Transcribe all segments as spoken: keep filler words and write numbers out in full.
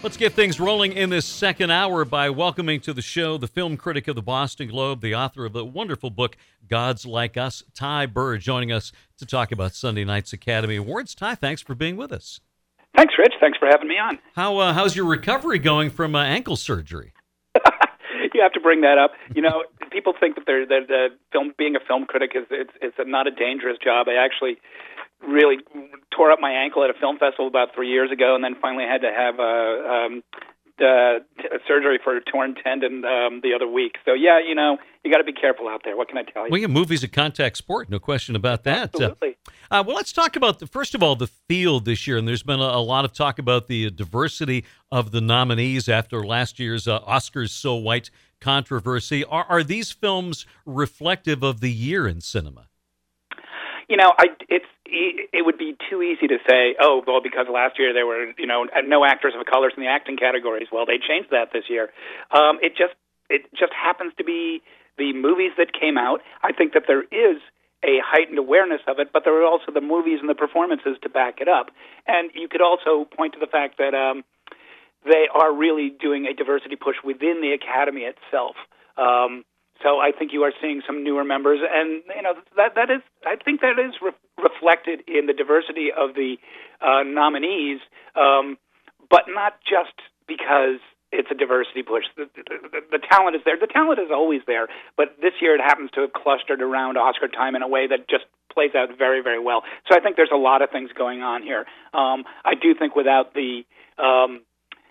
Let's get things rolling in this second hour by welcoming to the show the film critic of the Boston Globe, the author of the wonderful book, Gods Like Us, Ty Burr, joining us to talk about Sunday night's Academy Awards. Ty, thanks for being with us. Thanks, Rich. Thanks for having me on. How uh, How's your recovery going from uh, ankle surgery? You have to bring that up. You know, people think that they're, that the film, being a film critic is it's, it's a, not a dangerous job. I actually really tore up my ankle at a film festival about three years ago, and then finally had to have a, um, uh, surgery for a torn tendon um, the other week. So, yeah, you know, you got to be careful out there. What can I tell you? Well, yeah, movies a contact sport, no question about that. Absolutely. Uh, uh, well, let's talk about, the, first of all, the field this year. And there's been a, a lot of talk about the diversity of the nominees after last year's uh, Oscars So White controversy. Are, are these films reflective of the year in cinema? You know, I, it's it would be too easy to say, oh, well, because last year there were, you know, no actors of colors in the acting categories. Well, they changed that this year. Um, it just it just happens to be the movies that came out. I think that there is a heightened awareness of it, but there are also the movies and the performances to back it up. And you could also point to the fact that um, they are really doing a diversity push within the Academy itself. Um, So I think you are seeing some newer members, and you know that that is. I think that is re- reflected in the diversity of the uh, nominees, um, but not just because it's a diversity push. The, the, the talent is there. The talent is always there, but this year it happens to have clustered around Oscar time in a way that just plays out very, very well. So I think there's a lot of things going on here. Um, I do think without the um,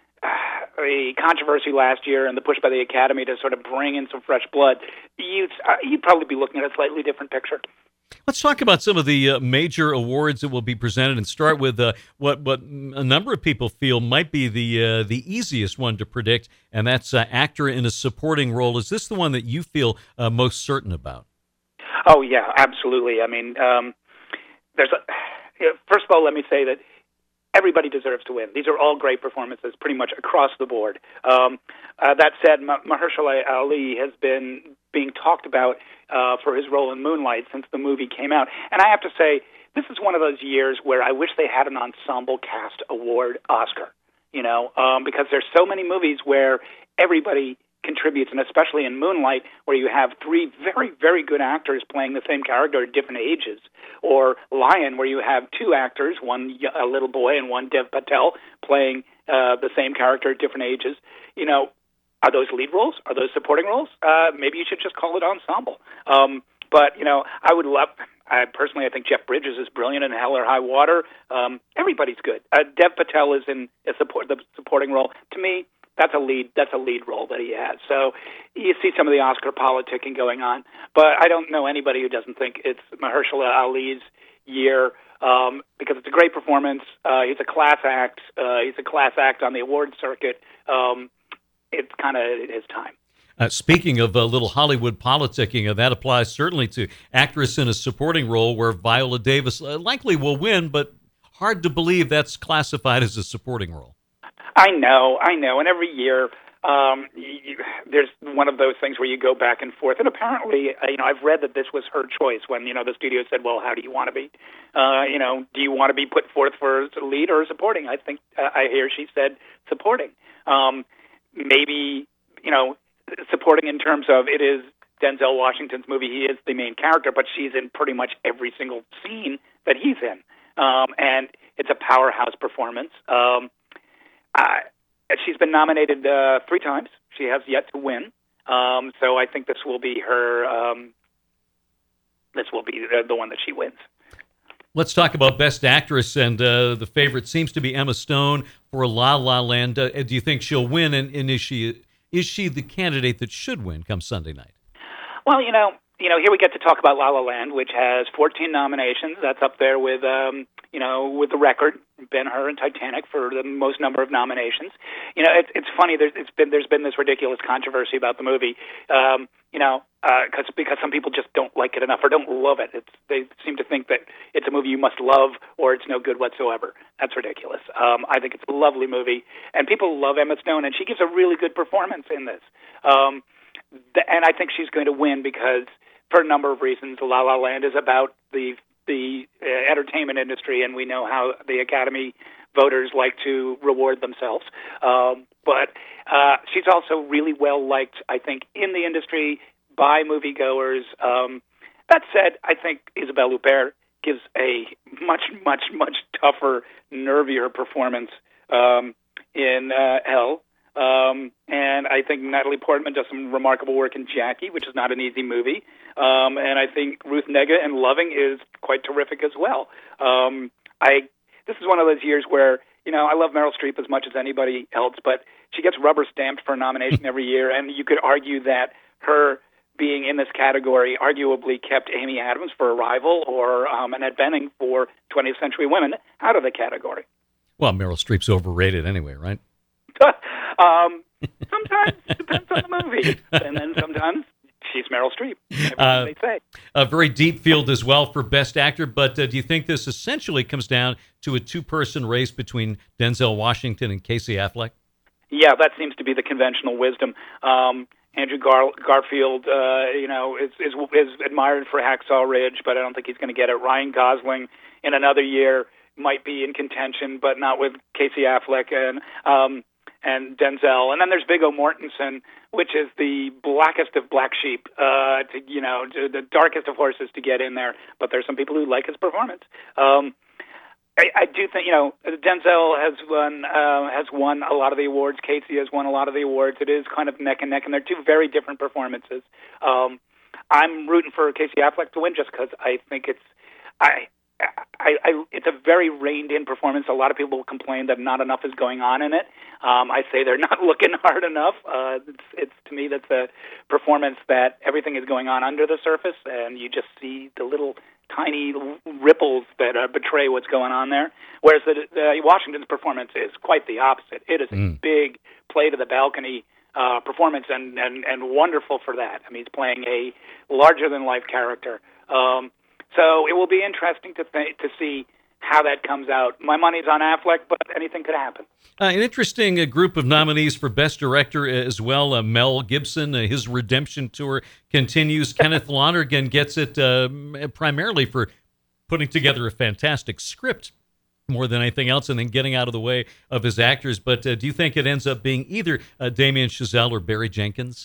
the controversy last year and the push by the Academy to sort of bring in some fresh blood, you'd, uh, you'd probably be looking at a slightly different picture. Let's talk about some of the uh, major awards that will be presented, and start with uh, what what a number of people feel might be the uh, the easiest one to predict, and that's uh, actor in a supporting role. Is this the one that you feel uh, most certain about? Oh yeah, absolutely. I mean, um, there's a, first of all, let me say that everybody deserves to win. These are all great performances, pretty much across the board. Um, uh, that said, Mahershala Ali has been being talked about uh, for his role in Moonlight since the movie came out. And I have to say, this is one of those years where I wish they had an ensemble cast award Oscar, you know, um, because there's so many movies where everybody contributes, and especially in Moonlight, where you have three very, very good actors playing the same character at different ages, or Lion, where you have two actors, one a little boy and one Dev Patel, playing uh, the same character at different ages. You know, are those lead roles? Are those supporting roles? Uh, maybe you should just call it ensemble. Um, but, you know, I would love, I personally, I think Jeff Bridges is brilliant in Hell or High Water. Um, everybody's good. Uh, Dev Patel is in a support, the supporting role. To me, That's a lead. That's a lead role that he has. So you see some of the Oscar politicking going on, but I don't know anybody who doesn't think it's Mahershala Ali's year um, because it's a great performance. Uh, he's a class act. Uh, he's a class act on the award circuit. Um, it's kind of his time. Uh, speaking of a uh, little Hollywood politicking, uh, that applies certainly to actress in a supporting role, where Viola Davis uh, likely will win, but hard to believe that's classified as a supporting role. I know, I know, and every year um, you, there's one of those things where you go back and forth. And apparently, uh, you know, I've read that this was her choice when, you know, the studio said, "Well, how do you want to be? Uh, you know, do you want to be put forth for lead or supporting?" I think uh, I hear she said supporting. Um, maybe, you know, supporting in terms of it is Denzel Washington's movie. He is the main character, but she's in pretty much every single scene that he's in, um, and it's a powerhouse performance. Um, Uh, she's been nominated uh, three times. She has yet to win. Um, so I think this will be her. Um, this will be the, the one that she wins. Let's talk about Best Actress, and uh, the favorite seems to be Emma Stone for La La Land. Uh, do you think she'll win, and, and is she is she the candidate that should win come Sunday night? Well, you know, you know, here we get to talk about La La Land, which has fourteen nominations. That's up there with, um, you know, with the record, Ben-Hur and Titanic for the most number of nominations. You know, it's it's funny. There's it's been there's been this ridiculous controversy about the movie. Um, you know, because uh, because some people just don't like it enough or don't love it. It's they seem to think that it's a movie you must love or it's no good whatsoever. That's ridiculous. Um, I think it's a lovely movie, and people love Emma Stone, and she gives a really good performance in this. Um, th- and I think she's going to win because, for a number of reasons, La La Land is about the the uh, entertainment industry, and we know how the Academy voters like to reward themselves. Um, but uh, she's also really well liked, I think, in the industry by moviegoers. Um, that said, I think Isabelle Huppert gives a much, much, much tougher, nervier performance um, in uh, Elle. Um, and I think Natalie Portman does some remarkable work in Jackie, which is not an easy movie. Um, and I think Ruth Negga in Loving is quite terrific as well. Um, I this is one of those years where, you know, I love Meryl Streep as much as anybody else, but she gets rubber stamped for a nomination every year, and you could argue that her being in this category arguably kept Amy Adams for Arrival or um, Annette Bening for twentieth Century Women out of the category. Well, Meryl Streep's overrated anyway, right? um, sometimes it depends on the movie, and then sometimes she's Meryl Streep. Uh, they say. A very deep field as well for Best Actor, but uh, do you think this essentially comes down to a two-person race between Denzel Washington and Casey Affleck? Yeah, that seems to be the conventional wisdom. Um, Andrew Gar- Garfield, uh, you know, is, is is admired for Hacksaw Ridge, but I don't think he's going to get it. Ryan Gosling, in another year, might be in contention, but not with Casey Affleck and um, and Denzel. And then there's Viggo Mortensen, which is the blackest of black sheep, uh, to, you know, to the darkest of horses to get in there. But there's some people who like his performance. Um, I, I do think, you know, Denzel has won uh, has won a lot of the awards. Casey has won a lot of the awards. It is kind of neck and neck, and they're two very different performances. Um, I'm rooting for Casey Affleck to win just because I think it's I, I, I it's a very reined-in performance. A lot of people complain that not enough is going on in it. Um, I say they're not looking hard enough. Uh, it's, it's to me that's a performance that everything is going on under the surface, and you just see the little tiny ripples that uh, betray what's going on there. Whereas the, the Washington's performance is quite the opposite. It is a mm. big play to the balcony uh, performance, and, and, and wonderful for that. I mean, he's playing a larger-than-life character. Um, so it will be interesting to th- to see how that comes out. My money's on Affleck, but anything could happen. Uh, an interesting uh, group of nominees for Best Director as well. Uh, Mel Gibson, uh, his redemption tour continues. Kenneth Lonergan gets it uh, primarily for putting together a fantastic script more than anything else, and then getting out of the way of his actors. But uh, do you think it ends up being either uh, Damien Chazelle or Barry Jenkins?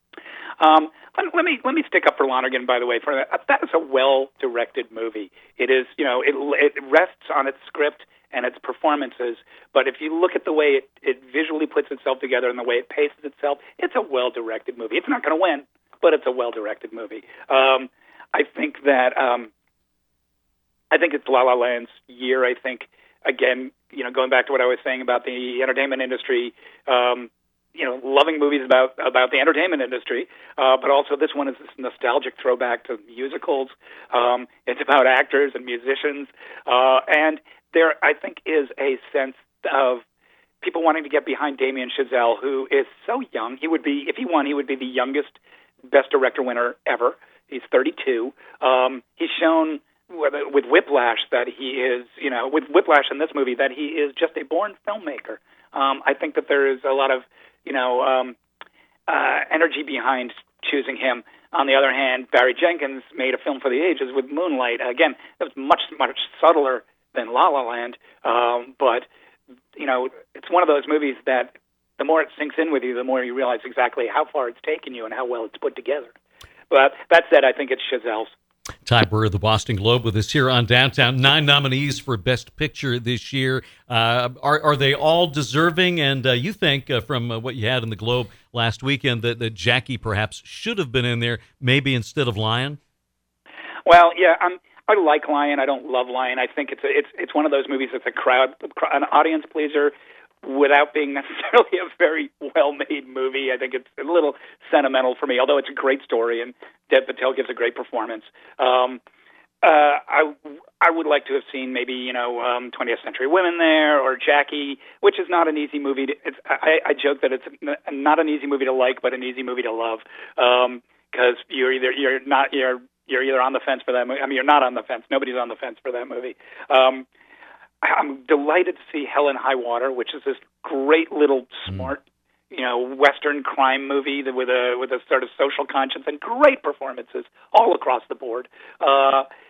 Um, let, let me let me stick up for Lonergan, by the way. For that, that is a well-directed movie. It is, you know, it it rests on its script and its performances. But if you look at the way it, it visually puts itself together and the way it paces itself, it's a well-directed movie. It's not going to win, but it's a well-directed movie. Um, I think that um, I think it's La La Land's year. I think, again, you know, going back to what I was saying about the entertainment industry, um, you know, loving movies about about the entertainment industry, uh, but also this one is this nostalgic throwback to musicals. Um, it's about actors and musicians, uh, and there, I think, is a sense of people wanting to get behind Damien Chazelle, who is so young. He would be, if he won, he would be the youngest Best Director winner ever. He's thirty-two. Um, he's shown with, with Whiplash that he is, you know, with Whiplash in this movie, that he is just a born filmmaker. Um, I think that there is a lot of you know, um, uh, energy behind choosing him. On the other hand, Barry Jenkins made a film for the ages with Moonlight. Again, it was much, much subtler than La La Land, um, but, you know, it's one of those movies that the more it sinks in with you, the more you realize exactly how far it's taken you and how well it's put together. But that said, I think it's Chazelle's. Ty Burr of the Boston Globe with us here on Downtown. Nine nominees for Best Picture this year. Uh, are are they all deserving? And uh, you think, uh, from uh, what you had in the Globe last weekend, that, that Jackie perhaps should have been in there, maybe instead of Lion? Well, yeah, I'm, I like Lion. I don't love Lion. I think it's a, it's it's one of those movies that's a crowd, an audience pleaser, without being necessarily a very well-made movie. I think it's a little sentimental for me, although it's a great story, and Dev Patel gives a great performance. Um, uh, I I would like to have seen maybe, you know, um, twentieth Century Women there, or Jackie, which is not an easy movie. To, it's, I, I joke that it's not an easy movie to like, but an easy movie to love, because um, you're either you're not you're you're either on the fence for that movie. I mean, you're not on the fence. Nobody's on the fence for that movie. Um, I'm delighted to see Hell in High Water, which is this great little smart, you know, Western crime movie that with a with a sort of social conscience and great performances all across the board. Uh,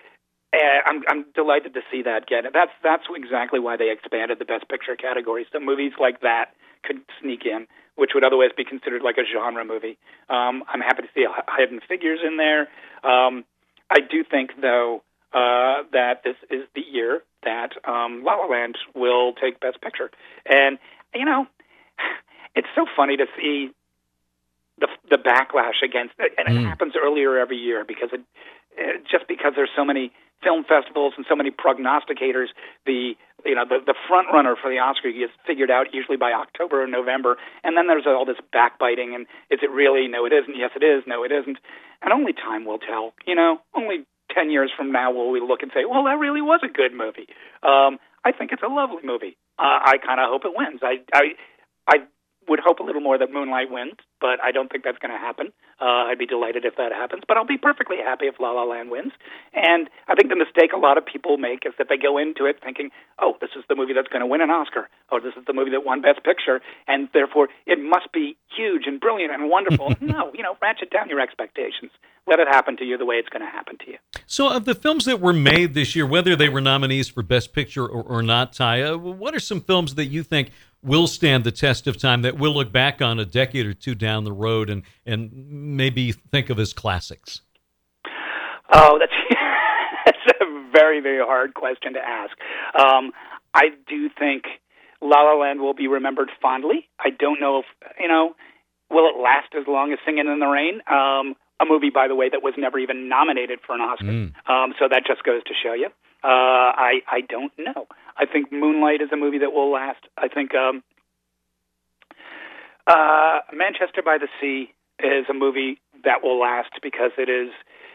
Uh, I'm I'm delighted to see that get. That's that's exactly why they expanded the Best Picture category. So movies like that could sneak in, which would otherwise be considered like a genre movie. Um, I'm happy to see Hidden Figures in there. Um, I do think, though, uh, that this is the year that um, La La Land will take Best Picture. And, you know, it's so funny to see the the backlash against it. And it mm. happens earlier every year because it, it just because there's so many film festivals and so many prognosticators, the you know the, the front runner for the Oscar gets figured out usually by October or November, and then there's all this backbiting and is it really? No, it isn't. Yes, it is. No, it isn't. And only time will tell. You know, only ten years from now will we look and say, well, that really was a good movie. Um, I think it's a lovely movie. Uh, I kind of hope it wins. I I I would hope a little more that Moonlight wins, but I don't think that's going to happen. Uh, I'd be delighted if that happens, but I'll be perfectly happy if La La Land wins. And I think the mistake a lot of people make is that they go into it thinking, oh, this is the movie that's going to win an Oscar, or this is the movie that won Best Picture, and therefore it must be huge and brilliant and wonderful. No, you know, ratchet down your expectations. Let it happen to you the way it's going to happen to you. So of the films that were made this year, whether they were nominees for Best Picture or, or not, Ty, uh, what are some films that you think will stand the test of time that we'll look back on a decade or two down the road and, and maybe think of as classics? Oh, that's, that's a very, very hard question to ask. Um, I do think La La Land will be remembered fondly. I don't know if, you know, will it last as long as Singing in the Rain? Um, a movie, by the way, that was never even nominated for an Oscar. Mm. Um, so that just goes to show you. Uh, I, I don't know. I think Moonlight is a movie that will last. I think um, uh, Manchester by the Sea is a movie that will last because it is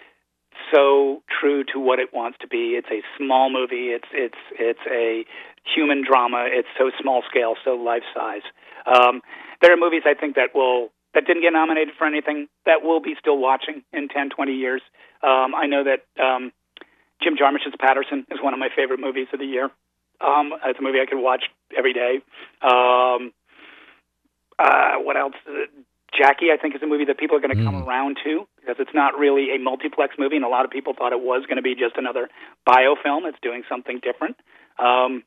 so true to what it wants to be. It's a small movie. It's it's it's a human drama. It's so small scale, so life size. Um, there are movies I think that will that didn't get nominated for anything that we'll be still watching in ten, twenty years. Um, I know that um, Jim Jarmusch's Patterson is one of my favorite movies of the year. Um, it's a movie I could watch every day. Um, uh, what else? Uh, Jackie, I think, is a movie that people are going to mm. come around to because it's not really a multiplex movie, and a lot of people thought it was going to be just another biofilm. It's doing something different. Um,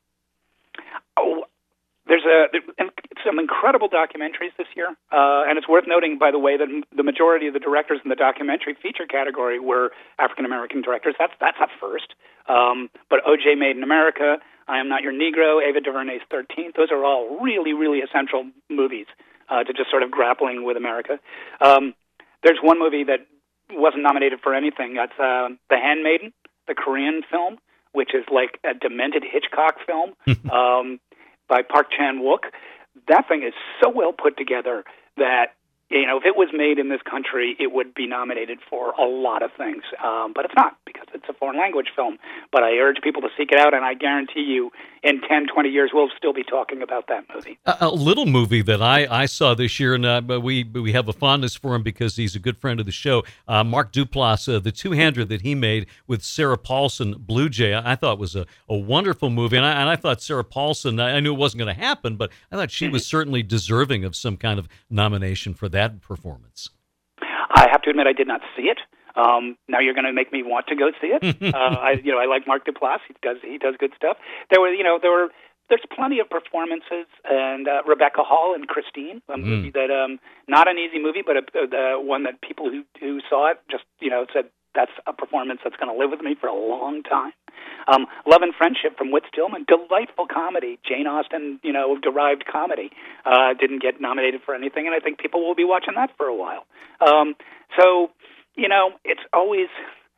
oh, there's a there, some incredible documentaries this year, uh, and it's worth noting, by the way, that the majority of the directors in the documentary feature category were African American directors. That's that's a first. Um, but O J Made in America, I Am Not Your Negro, Ava DuVernay's thirteenth, those are all really, really essential movies uh, to just sort of grappling with America. Um, there's one movie that wasn't nominated for anything. That's uh, The Handmaiden, the Korean film, which is like a demented Hitchcock film um, by Park Chan-wook. That thing is so well put together that, you know, if it was made in this country, it would be nominated for a lot of things. Um, but it's not because it's a foreign language film. But I urge people to seek it out, and I guarantee you in ten, twenty years, we'll still be talking about that movie. A, a little movie that I, I saw this year, and uh, we we have a fondness for him because he's a good friend of the show, uh, Mark Duplass, uh, the two-hander that he made with Sarah Paulson, Blue Jay, I, I thought was a, a wonderful movie. And I, and I thought Sarah Paulson, I, I knew it wasn't going to happen, but I thought she was certainly deserving of some kind of nomination for that. That performance. I have to admit, I did not see it. Um, now you're going to make me want to go see it. uh, I, you know, I like Mark Duplass. He does he does good stuff. There were, you know, there were there's plenty of performances, and uh, Rebecca Hall and Christine, a mm. movie that um, not an easy movie, but a, a, one that people who who saw it just you know said that's a performance that's going to live with me for a long time. Um, Love and Friendship from Whit Stillman, delightful comedy, Jane Austen, you know, derived comedy. Uh, didn't get nominated for anything, and I think people will be watching that for a while. Um, so, you know, it's always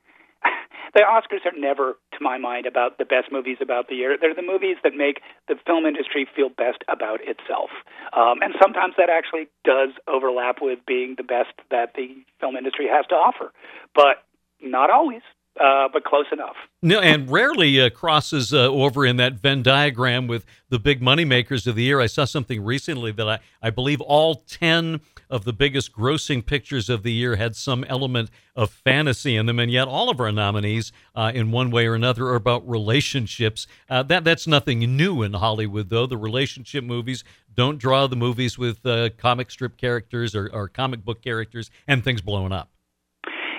the Oscars are never, to my mind, about the best movies about the year. They're the movies that make the film industry feel best about itself, um, and sometimes that actually does overlap with being the best that the film industry has to offer, but not always. Uh, but close enough. No, and rarely uh, crosses uh, over in that Venn diagram with the big moneymakers of the year. I saw something recently that I, I believe all ten of the biggest grossing pictures of the year had some element of fantasy in them, and yet all of our nominees, uh, in one way or another, are about relationships. Uh, that That's nothing new in Hollywood, though. The relationship movies don't draw the movies with uh, comic strip characters or, or comic book characters and things blowing up.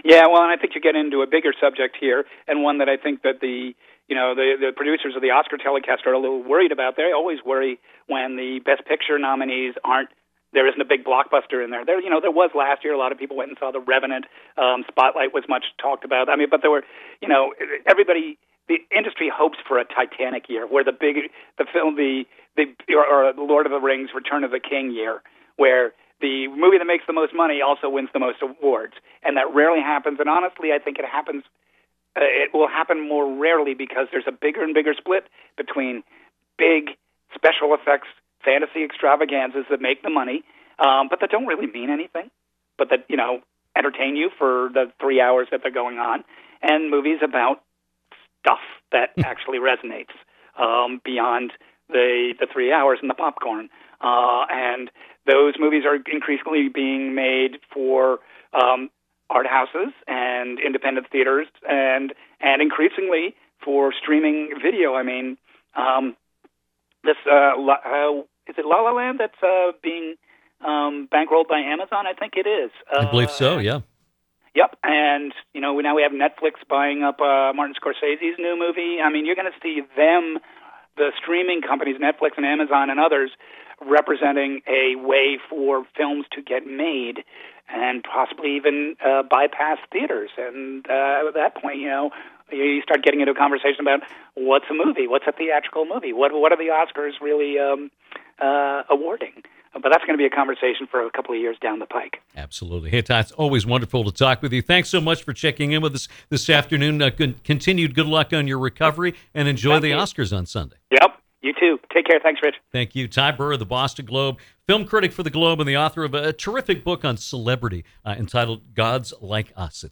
Yeah, well, and I think you get into a bigger subject here, and one that I think that the you know the the producers of the Oscar telecast are a little worried about. They always worry when the Best Picture nominees aren't. There isn't a big blockbuster in there. There, you know, there was last year. A lot of people went and saw The Revenant. Um, Spotlight was much talked about. I mean, but there were, you know, everybody. The industry hopes for a Titanic year, where the big, the film, the the or, or Lord of the Rings, Return of the King year, where the movie that makes the most money also wins the most awards, and that rarely happens. And honestly, I think it happens. Uh, it will happen more rarely because there's a bigger and bigger split between big special effects fantasy extravaganzas that make the money, um, but that don't really mean anything, but that, you know, entertain you for the three hours that they're going on, and movies about stuff that actually resonates um, beyond the the three hours and the popcorn. Uh, and those movies are increasingly being made for um, art houses and independent theaters, and and increasingly for streaming video. I mean, um, this uh, uh, is it La La Land that's uh, being um, bankrolled by Amazon? I think it is. Uh, I believe so. Yeah. Yep, and you know we now we have Netflix buying up uh, Martin Scorsese's new movie. I mean, you're going to see them, the streaming companies, Netflix and Amazon and others, representing a way for films to get made and possibly even uh, bypass theaters. And uh, at that point, you know, you start getting into a conversation about what's a movie, what's a theatrical movie, what what are the Oscars really um, uh, awarding. But that's going to be a conversation for a couple of years down the pike. Absolutely. Hey, Todd, it's always wonderful to talk with you. Thanks so much for checking in with us this afternoon. Uh, good, continued good luck on your recovery, and enjoy Thank the you. Oscars on Sunday. Yep, you too. Take care. Thanks, Rich. Thank you. Ty Burr of the Boston Globe, film critic for the Globe and the author of a terrific book on celebrity uh, entitled Gods Like Us.